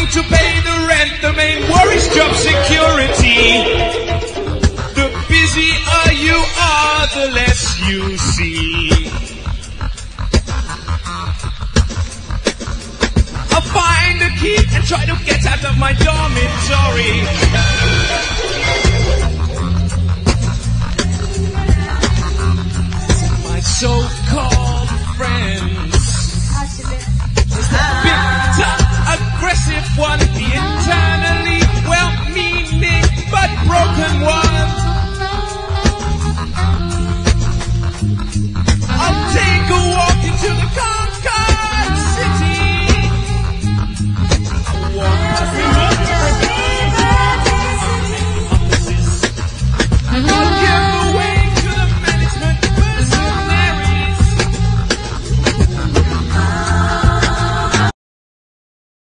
trying to pay the rent, the main worry's job security. The busier you are, the less you see. I'll find the key and try to get out of my dormitory. My so-called